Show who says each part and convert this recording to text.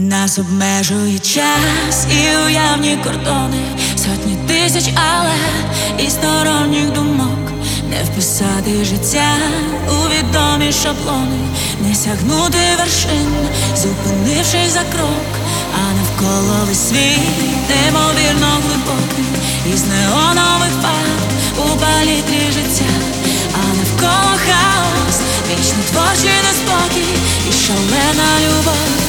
Speaker 1: Нас обмежує час і уявні кордони, сотні тисяч але і сторонніх думок. Не вписати життя у відомі шаблони, не сягнути вершин, зупинившись за крок. А навколо весь світ неймовірно глибокий, із неонових фарб у палітрі життя. А навколо хаос, вічний творчий неспокій і шалена любов.